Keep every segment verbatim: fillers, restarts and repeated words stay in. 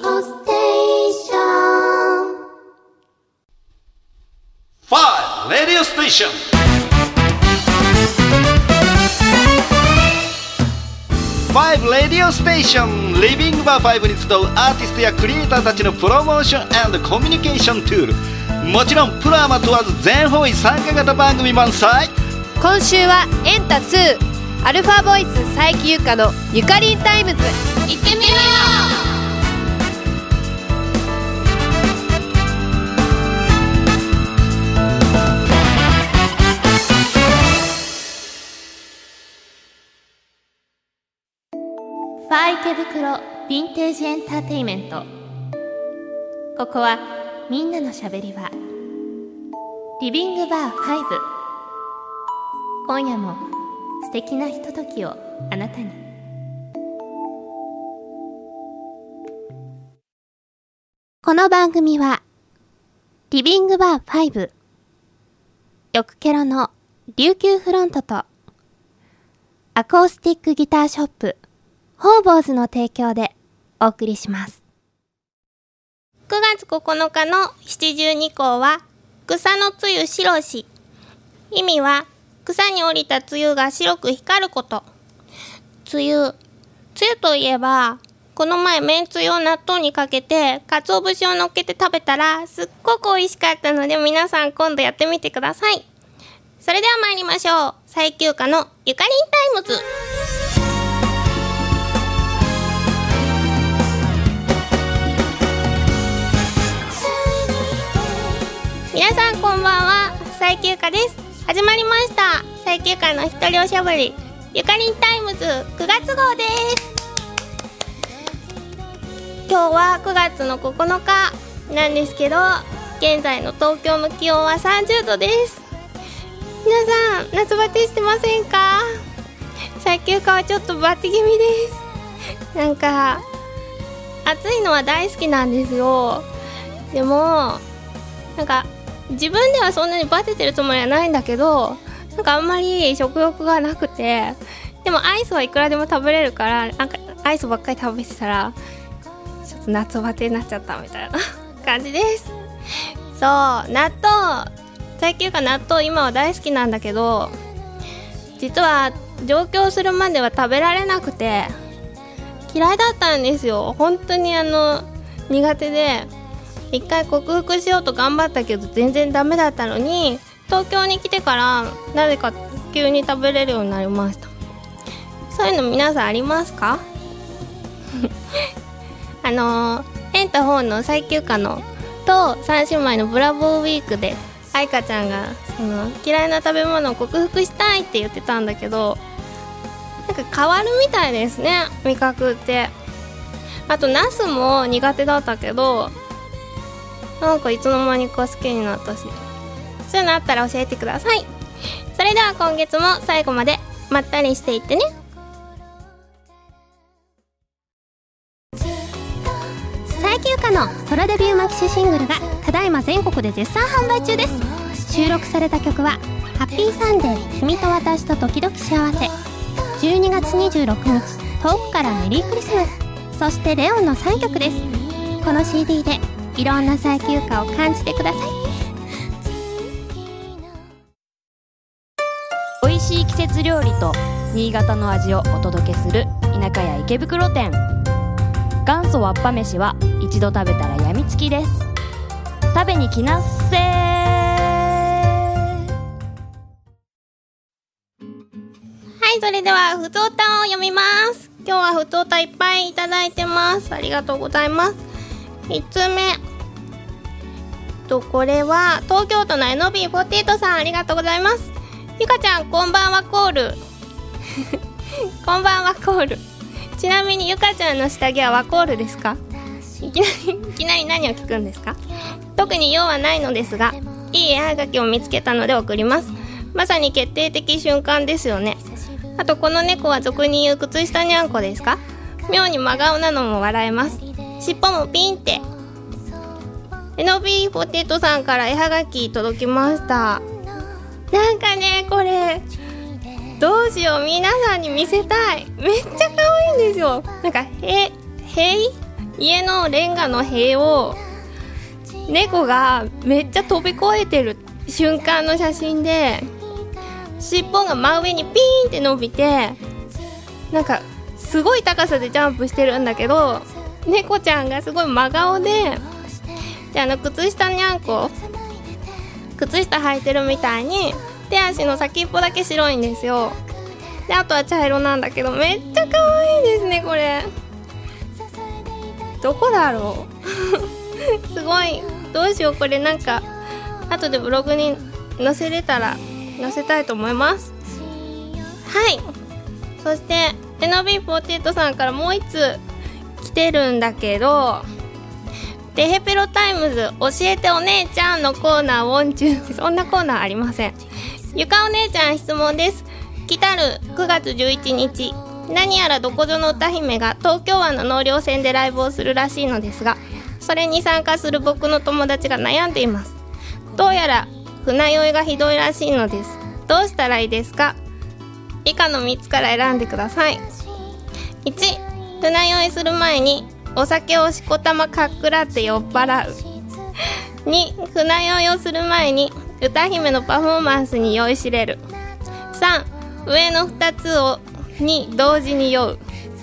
オステーションファイブ Radio Station。 ファイブ Radio Station リビングバーファイブに集うアーティストやクリエイターたちのプロモーション&コミュニケーションツール、もちろんプロアマ問わず全方位参加型番組満載。 今週はエンタツーアルファボイス佐伯ゆかのゆかりんタイムズ、 行ってみよう。 ファー池袋ヴィンテージエンターテインメント。ここはみんなのしゃべり場、リビングバーファイブ。今夜も素敵なひとときをあなたに。この番組はリビングバーファイブ、よくケロの琉球フロントとアコースティックギターショップホーボーズの提供でお送りします。くがつここのかの七十二候は草のつゆ白し。意味は草に降りたつゆが白く光ること。つゆつゆといえば、この前めんつゆを納豆にかけて鰹節を乗っけて食べたらすっごく美味しかったので、皆さん今度やってみてください。それでは参りましょう。佐伯ゆかのゆかりんタイムズ。皆さんこんばんは、佐伯ゆかです。始まりました佐伯ゆかの一人おしゃべりゆかりんタイムズくがつ号です。今日はくがつのここのかなんですけど、現在の東京の気温はさんじゅうどです。皆さん夏バテしてませんか？佐伯ゆかはちょっとバテ気味です。なんか暑いのは大好きなんですよ。でもなんか自分ではそんなにバテてるつもりはないんだけど、なんかあんまり食欲がなくて、でもアイスはいくらでも食べれるから、なんかアイスばっかり食べてたらちょっと夏バテになっちゃったみたいな感じです。そう、納豆、最近か納豆今は大好きなんだけど、実は上京するまでは食べられなくて嫌いだったんですよ。本当にあの苦手で、一回克服しようと頑張ったけど全然ダメだったのに、東京に来てからなぜか急に食べれるようになりました。そういうの皆さんありますか？あのー、エンタフォーの最休暇のと三姉妹のブラボーウィークで愛花ちゃんがその嫌いな食べ物を克服したいって言ってたんだけど、なんか変わるみたいですね、味覚って。あとナスも苦手だったけど、なんかいつの間にか好きになったし、そういうのあったら教えてください。それでは今月も最後までまったりしていってね。佐伯ゆかのソロデビューマキシシングルがただいま全国で絶賛販売中です。収録された曲はハッピーサンデー君と私と時々幸せ、じゅうにがつにじゅうろくにち遠くからメリークリスマス、そしてレオンのさんきょくです。この シーディー でいろんな佐伯ゆかを感じてください。 美味しい季節料理と新潟の味をお届けする田舎屋池袋店。元祖わっぱ飯は一度食べたらやみつきです。食べに来なっせー。 はい、それではふつおたを読みます。今日はふつおたいっぱいいただいてます。ありがとうございます。みっつめと、これは東京都のエノビーフォーティーエイトさん、ありがとうございます。ゆかちゃんこんばんはコールこんばんはコール。ちなみにゆかちゃんの下着はワコールですか？いきなりいきなり何を聞くんですか？特に用はないのですが、いい絵はがきを見つけたので送ります。まさに決定的瞬間ですよね。あとこの猫は俗に言う靴下にゃんこですか？妙に真顔なのも笑えます。尻尾もピンって。エノビーフォーティーエイトさんから絵はがき届きました。なんかね、これどうしよう、皆さんに見せたい。めっちゃ可愛いんですよ。なんかへ、へい家のレンガの塀を猫がめっちゃ飛び越えてる瞬間の写真で、尻尾が真上にピーンって伸びて、なんかすごい高さでジャンプしてるんだけど、猫ちゃんがすごい真顔で、であの靴下にゃんこ、靴下履いてるみたいに手足の先っぽだけ白いんですよ。であとは茶色なんだけど、めっちゃ可愛いですね。これどこだろうすごい、どうしよう、これなんか後でブログに載せれたら載せたいと思います。はい、そして エヌビーフォーティーエイト さんからもう一つ来てるんだけど、テヘペロタイムズ教えてお姉ちゃんのコーナーウォンチュー、そんなコーナーありません。ゆかお姉ちゃん質問です。来たるくがつじゅういちにち、何やらどこぞの歌姫が東京湾の納涼船でライブをするらしいのですが、それに参加する僕の友達が悩んでいます。どうやら船酔いがひどいらしいのです。どうしたらいいですか？以下のみっつから選んでください。いち、船酔いする前にお酒をしこたまかっくらって酔っ払う。に、船酔いをする前に歌姫のパフォーマンスに酔いしれる。さん、上のふたつをに同時に酔う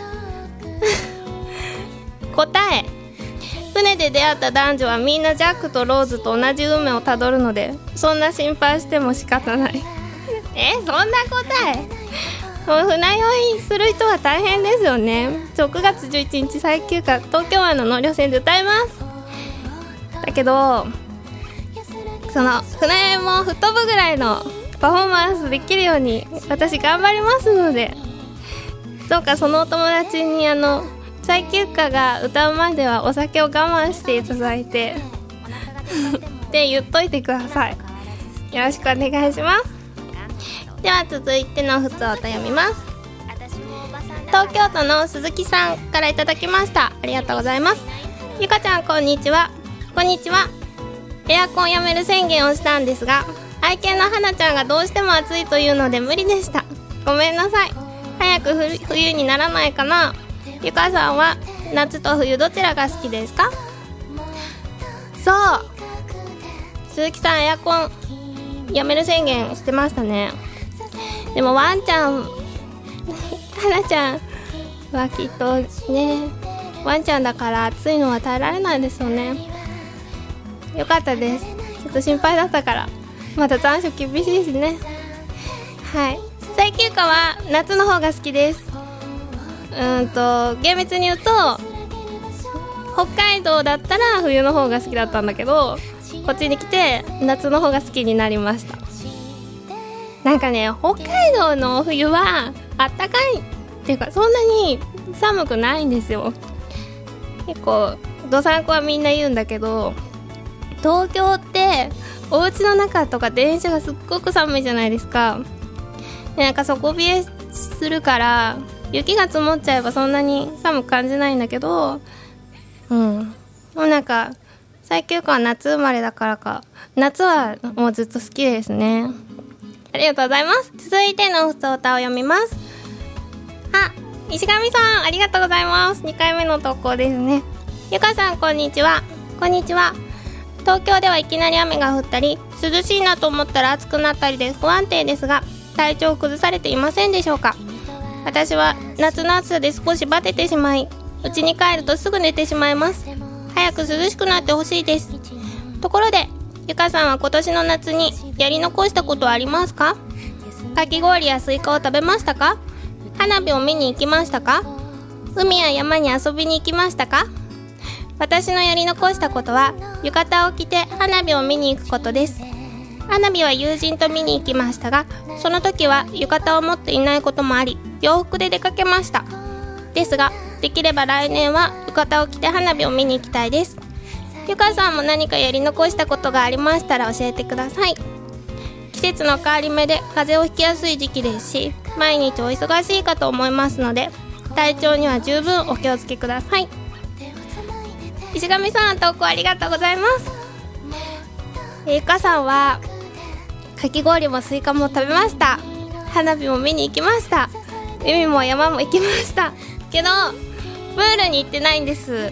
答え、船で出会った男女はみんなジャックとローズと同じ運命をたどるので、そんな心配しても仕方ないえ、そんな答え船酔いする人は大変ですよね。くがつじゅういちにち最休暇、東京湾の納涼船で歌います。だけどその船酔いも吹っ飛ぶぐらいのパフォーマンスできるように私頑張りますので、どうかそのお友達にあの最休暇が歌うまではお酒を我慢していただいてって言っといてください。よろしくお願いします。では続いてのふつおた読みます。東京都の鈴木さんからいただきました。ありがとうございます。ゆかちゃんこんにちは。こんにちは。エアコンやめる宣言をしたんですが、愛犬の花ちゃんがどうしても暑いというので無理でした。ごめんなさい。早く冬にならないかな。ゆかさんは夏と冬どちらが好きですか？そう、鈴木さんエアコンやめる宣言してましたね。でもワンちゃん花ちゃんはきっとね、ワンちゃんだから暑いのは耐えられないですよね。よかったです。ちょっと心配だったから。まだ残暑厳しいですね。はい、最休暇は夏の方が好きです。うんと厳密に言うと北海道だったら冬の方が好きだったんだけど、こっちに来て夏の方が好きになりました。なんかね、北海道の冬はあったかいっていうか、そんなに寒くないんですよ。結構どさんこはみんな言うんだけど、東京ってお家の中とか電車がすっごく寒いじゃないですか。でなんか底冷えするから雪が積もっちゃえばそんなに寒く感じないんだけど、うんもうなんか最休暇は夏生まれだからか、夏はもうずっと好きですね。ありがとうございます。続いてのふつおたを読みます。あ、石上さんありがとうございます。にかいめの投稿ですね。ゆかさんこんにちは。こんにちは。東京ではいきなり雨が降ったり、涼しいなと思ったら暑くなったりで不安定ですが、体調を崩されていませんでしょうか？私は夏の暑さで少しバテてしまい、家に帰るとすぐ寝てしまいます。早く涼しくなってほしいです。ところでゆかさんは今年の夏にやり残したことはありますか？かき氷やスイカを食べましたか？花火を見に行きましたか？海や山に遊びに行きましたか？私のやり残したことは浴衣を着て花火を見に行くことです。花火は友人と見に行きましたが、その時は浴衣を持っていないこともあり、洋服で出かけました。ですができれば来年は浴衣を着て花火を見に行きたいです。ゆかさんも何かやり残したことがありましたら教えてください。季節の変わり目で風邪をひきやすい時期ですし、毎日お忙しいかと思いますので、体調には十分お気をつけください。石上さん投稿ありがとうございます。ゆかさんはかき氷もスイカも食べました。花火も見に行きました。海も山も行きましたけどプールに行ってないんです。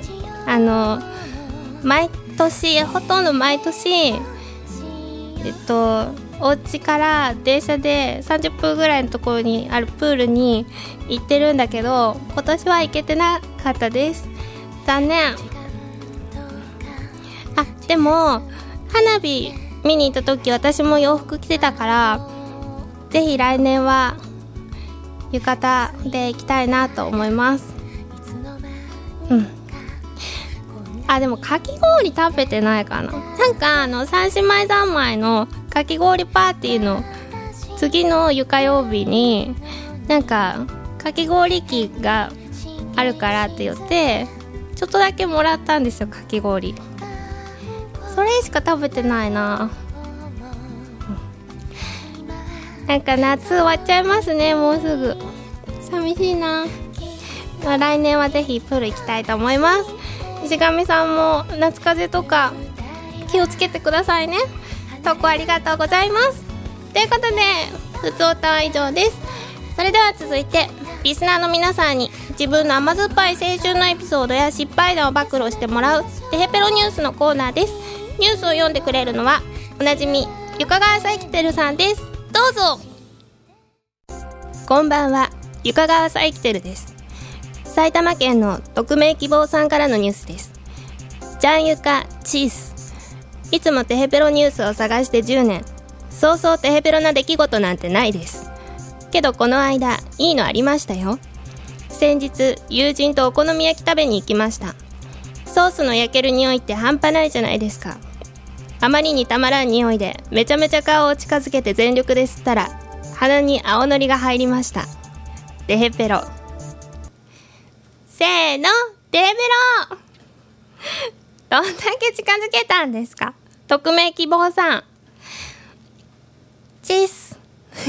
あの毎年ほとんど毎年えっとお家から電車でさんじゅっぷんぐらいのところにあるプールに行ってるんだけど、今年は行けてなかったです。残念。あ、でも花火見に行った時私も洋服着てたから、ぜひ来年は浴衣で行きたいなと思います。うん。あ、でもかき氷食べてないかな。なんかあの三姉妹三昧のかき氷パーティーの次のゆか曜日になんかかき氷機があるからって言ってちょっとだけもらったんですよ、かき氷。それしか食べてないな。なんか夏終わっちゃいますね、もうすぐ。寂しいな。来年はぜひプール行きたいと思います。石上さんも夏風邪とか気をつけてくださいね。投稿ありがとうございます。ということでふつおたは以上です。それでは続いてリスナーの皆さんに自分の甘酸っぱい青春のエピソードや失敗談を暴露してもらうテヘペロニュースのコーナーです。ニュースを読んでくれるのはおなじみゆかがわさいきてるさんです。どうぞ。こんばんは、ゆかがわさいきてるです。埼玉県の匿名希望さんからのニュースです。ジャンユカチース。いつもテヘペロニュースを探してじゅうねん。そうそうテヘペロな出来事なんてないです。けどこの間いいのありましたよ。先日友人とお好み焼き食べに行きました。ソースの焼ける匂いって半端ないじゃないですか。あまりにたまらん匂いでめちゃめちゃ顔を近づけて全力で吸ったら鼻に青のりが入りました。テヘペロ。せーの、テヘペロ。どんだけ近づけたんですか、匿名希望さん。チース。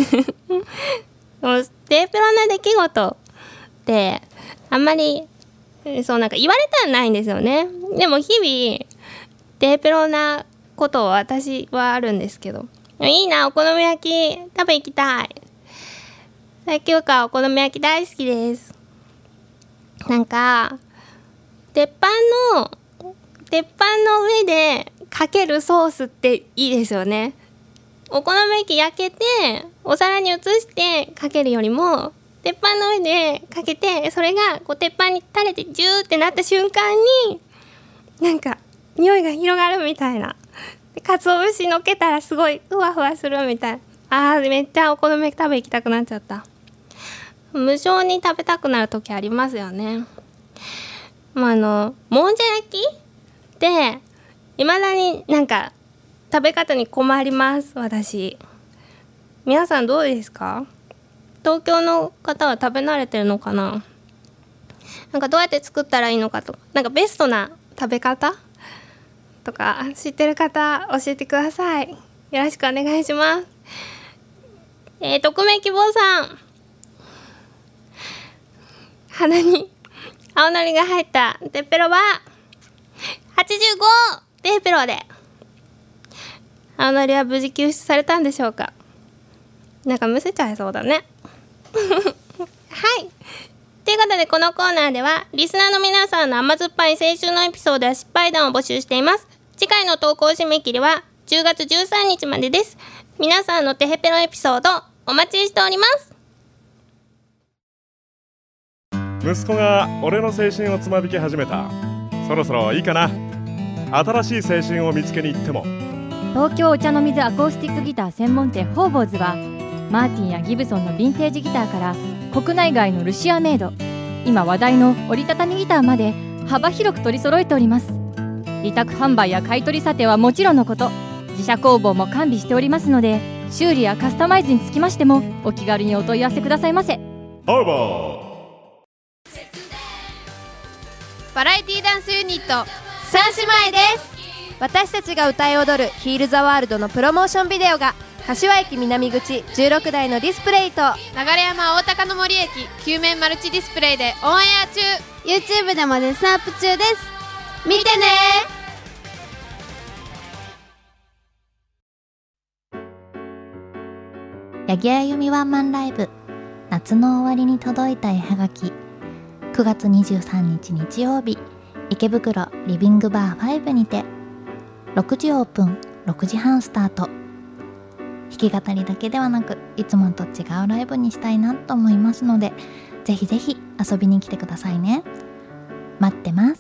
テヘペロな出来事ってあんまりそうなんか言われたらないんですよね。でも日々テヘペロなことを私はあるんですけど、いいな、お好み焼き食べ行きたい。最近からお好み焼き大好きです。なんか鉄板の鉄板の上でかけるソースっていいですよね。お好み焼き焼けてお皿に移してかけるよりも鉄板の上でかけて、それがこう鉄板に垂れてジューってなった瞬間になんか匂いが広がるみたいな。で鰹節のっけたらすごいふわふわするみたいな。あーめっちゃお好み焼き食べ行きたくなっちゃった。無性に食べたくなる時ありますよね。まあ、あのもんじゃ焼きっていまだになんか食べ方に困ります私。皆さんどうですか？東京の方は食べ慣れてるのかな。なんかどうやって作ったらいいのかとか、なんかベストな食べ方とか知ってる方教えてください。よろしくお願いします。えー、匿名希望さん、鼻に青のりが入ったテヘペロははちじゅうごテヘペロで、青のりは無事救出されたんでしょうか。なんかむせちゃいそうだね。はい、ということでこのコーナーではリスナーの皆さんの甘酸っぱい青春のエピソードや失敗談を募集しています。次回の投稿締め切りはじゅうがつじゅうさんにちまでです。皆さんのテヘペロエピソードお待ちしております。 息子が俺の青春をつまびき始めた。そろそろいいかな。新しい青春を見つけに行っても。 東京お茶の水アコースティックギター専門店ホーボーズはマーティンやギブソンのヴィンテージギターから国内外のルシアメイド、今話題の折りたたみギターまで幅広く取り揃えております。委託販売や買い取り査定はもちろんのこと、自社工房も完備しておりますので、修理やカスタマイズにつきましてもお気軽にお問い合わせくださいませ。 ホーボー。 バラエティダンスユニット三姉妹です。私たちが歌い踊るヒールザワールドのプロモーションビデオが柏駅南口じゅうろくだいのディスプレイと流山大高の森駅きゅう面マルチディスプレイでオンエア中。 YouTube でも絶賛アップ中です。見てね。 八木あゆみワンマンライブ、夏の終わりに届いた絵はがき。くがつにじゅうさんにち日曜日、 池袋リビングバーごにてろくじオープン、ろくじはんスタート。弾き語りだけではなく、いつもと違うライブにしたいなと思いますので、ぜひぜひ遊びに来てくださいね。待ってます。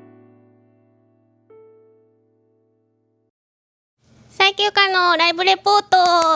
最休暇のライブレポート。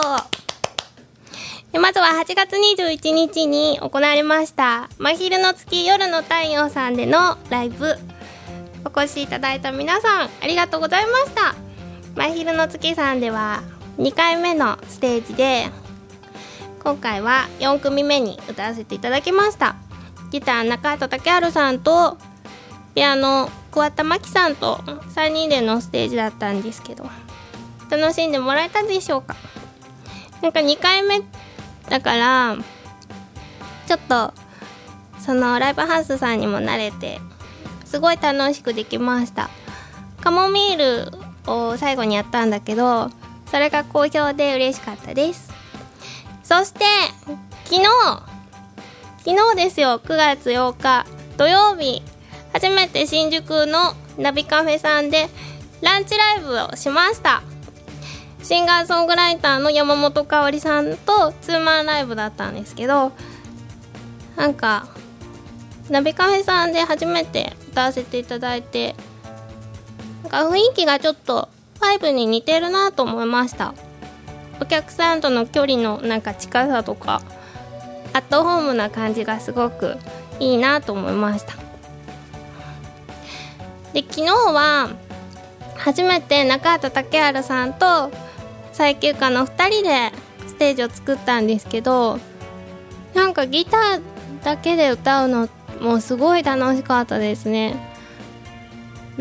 まずははちがつにじゅういちにちに行われました真昼の月夜の太陽さんでのライブ。お越しいただいた皆さんありがとうございました。真昼の月さんではにかいめのステージで、今回はよんくみめに歌わせていただきました。ギター中畑武春さんとピアノ桑田真希さんとさんにんでのステージだったんですけど、楽しんでもらえたでしょうか。なんかにかいめだからちょっとそのライブハウスさんにも慣れてすごい楽しくできました。カモミールを最後にやったんだけど、それが好評で嬉しかったです。そして昨日昨日ですよ、くがつようか土曜日、初めて新宿のナビカフェさんでランチライブをしました。シンガーソングライターの山本香織さんとツーマンライブだったんですけど、なんかナビカフェさんで初めて歌わせていただいて、なんか雰囲気がちょっとファイブに似てるなと思いました。お客さんとの距離のなんか近さとかアットホームな感じがすごくいいなと思いました。で、昨日は初めて中畑武春さんと最休暇のふたりでステージを作ったんですけど、なんかギターだけで歌うのもすごい楽しかったですね。うん、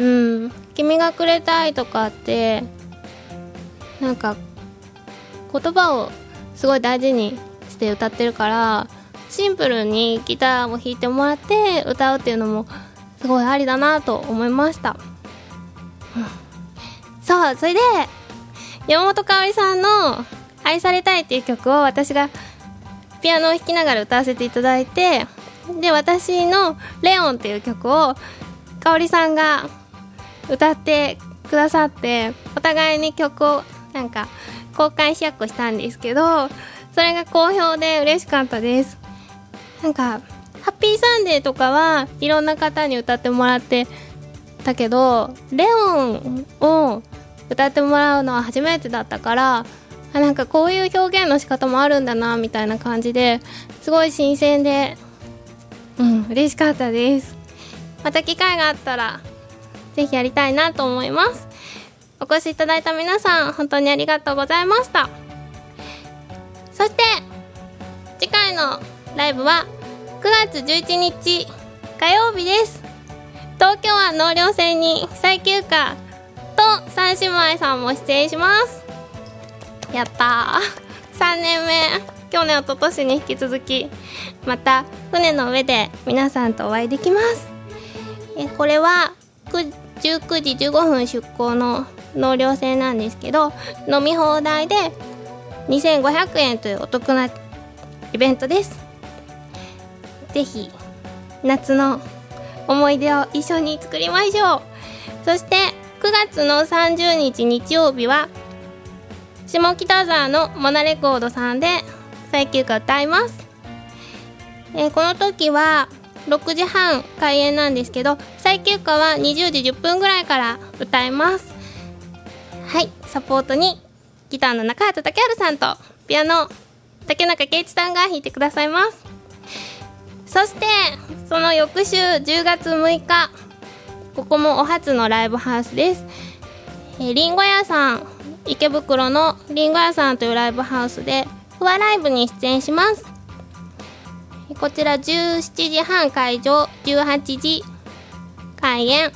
君がくれた愛とかってなんか言葉をすごい大事にして歌ってるから、シンプルにギターを弾いてもらって歌うっていうのもすごいありだなと思いました、うん、そう、それで山本香織さんの愛されたいっていう曲を私がピアノを弾きながら歌わせていただいて、で私のレオンっていう曲を香織さんが歌ってくださって、お互いに曲をなんか交換し合っこしたんですけど、それが好評で嬉しかったです。なんかハッピーサンデーとかはいろんな方に歌ってもらってたけど、レオンを歌ってもらうのは初めてだったから、あ、なんかこういう表現の仕方もあるんだなみたいな感じですごい新鮮で、うん嬉しかったです。また機会があったらぜひやりたいなと思います。お越しいただいた皆さん本当にありがとうございました。そして次回のライブはくがつじゅういちにち火曜日です。東京湾納涼船に最休暇と三姉妹さんも出演します。やったー、さんねんめ、去年おととしに引き続きまた船の上で皆さんとお会いできます。えこれはじゅうくじじゅうごふん出港の納涼船なんですけど、飲み放題でにせんごひゃくえんというお得なイベントです。ぜひ夏の思い出を一緒に作りましょう。そしてくがつのさんじゅうにち日曜日は下北沢のモナレコードさんで最休暇歌います。えー、この時はろくじはん開演なんですけど、最休暇はにじゅうじじゅっぷんぐらいから歌います。はい、サポートにギターの中畑武春さんとピアノ竹中圭一さんが弾いてくださいます。そしてその翌週じゅうがつむいか、ここもお初のライブハウスです。えー、リンゴ屋さん、池袋のリンゴ屋さんというライブハウスでフワライブに出演します。こちらじゅうしちじはん会場、じゅうはちじ開演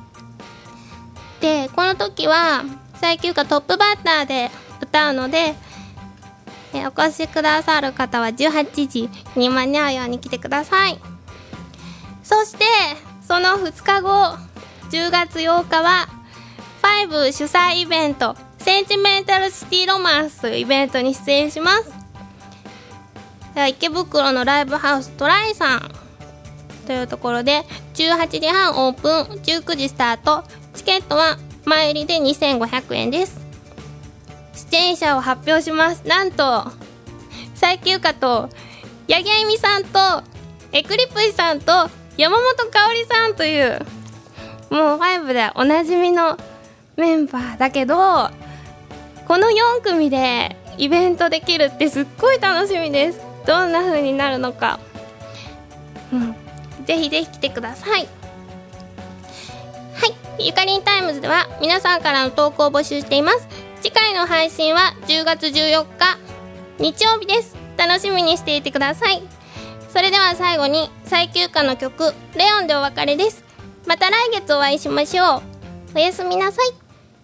で、この時は最休暇トップバッターで歌うので、えお越しくださる方はじゅうはちじに間に合うように来てください。そしてそのふつかご、じゅうがつようかはファイブ主催イベント、センチメンタルシティロマンスというイベントに出演します。では池袋のライブハウストライさんというところでじゅうはちじはんオープン、じゅうくじスタート。チケットは前売りでにせんごひゃくえんです。出演者を発表します。なんと最休暇と八木あゆみさんとエクリプスさんと山本香織さんという、もうファイブでおなじみのメンバーだけど、このよんくみでイベントできるってすっごい楽しみです。どんな風になるのか、うん、ぜひぜひ来てください。はい、ゆかりんタイムズでは皆さんからの投稿を募集しています。次回の配信はじゅうがつじゅうよっか日曜日です。楽しみにしていてください。それでは最後に最休暇の曲レオンでお別れです。また来月お会いしましょう。おやすみなさい。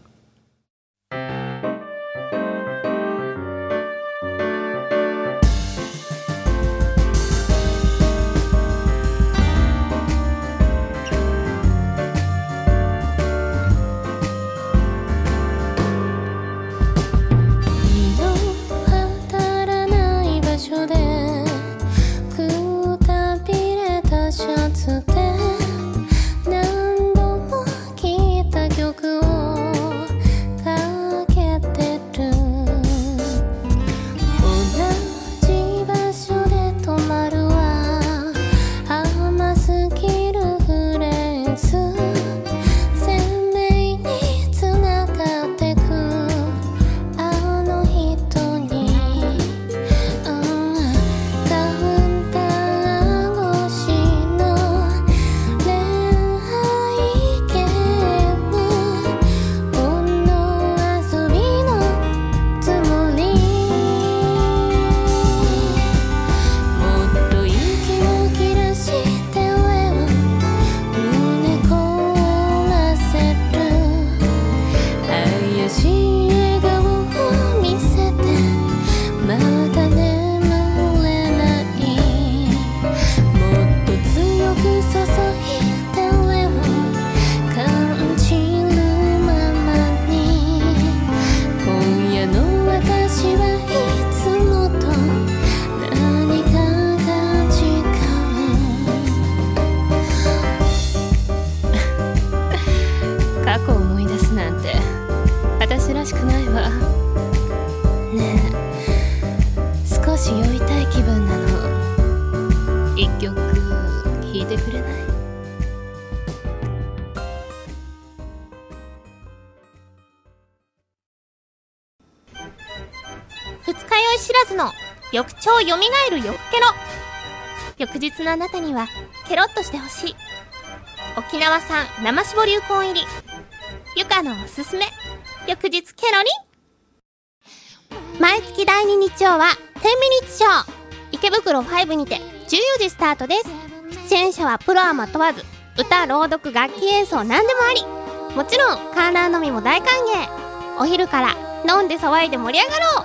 翌朝よみがえる翌ケロ。翌日のあなたにはケロッとしてほしい。沖縄産生搾り流行入りゆかのおすすめ翌日ケロリン。毎月だいに日曜はじゅうミニッツショー、池袋ファイブにてじゅうよじスタートです。出演者はプロアマ問わず、歌、朗読、楽器演奏何でもあり。もちろん観覧のみも大歓迎。お昼から飲んで騒いで盛り上がろう。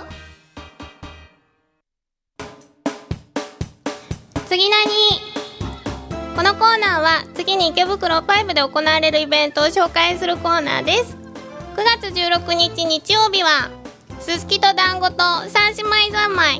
次何？このコーナーは次に池袋ファイブで行われるイベントを紹介するコーナーです。くがつじゅうろくにち日曜日はすすきと団子と三姉妹三昧。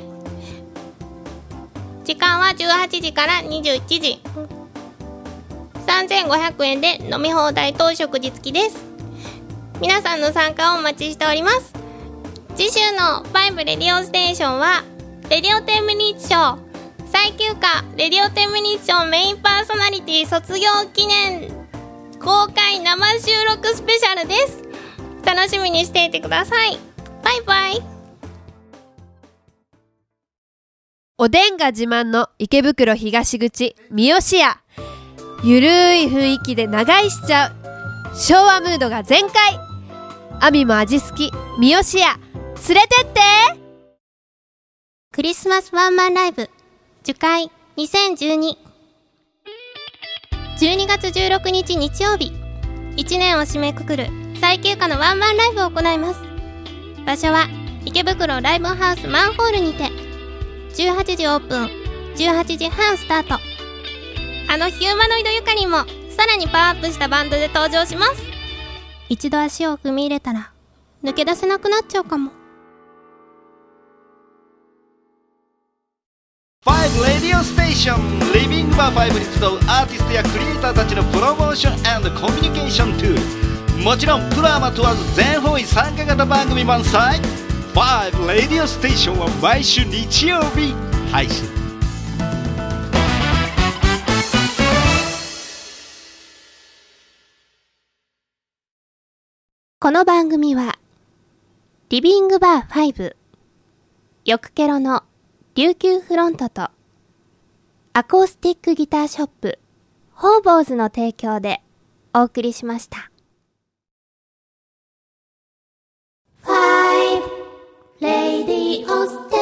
時間はじゅうはちじからにじゅういちじ。さんぜんごひゃくえんで飲み放題と食事付きです。皆さんの参加をお待ちしております。次週のファイブレディオステーションはレディオテンミニッツショー最休暇レディオテンミニッツショーメインパーソナリティ卒業記念公開生収録スペシャルです。楽しみにしていてください。バイバイ。 おでんが自慢の池袋東口三好屋。ゆるい雰囲気で長居しちゃう昭和ムードが全開。アミも味好き三好屋連れてって。 クリスマスワンマンライブ樹海にせんじゅうに。じゅうにがつじゅうろくにち日曜日、いちねんを締めくくる最休暇のワンマンライブを行います。場所は池袋ライブハウスマンホールにてじゅうはちじオープン、じゅうはちじはんスタート。あのヒューマノイドゆかりもさらにパワーアップしたバンドで登場します。一度足を踏み入れたら抜け出せなくなっちゃうかも。 ファイブ レディオステーションリビングバーファイブに集うアーティストやクリエイターたちのプロモーション&コミュニケーションツール、もちろんプロアマ問わず全方位参加型番組満載。ファイブ レディオステーションは毎週日曜日配信。 この番組はリビングバーファイブ、よくケロの琉球フロントとアコースティックギターショップホーボーズの提供でお送りしました。ファイブレディオステ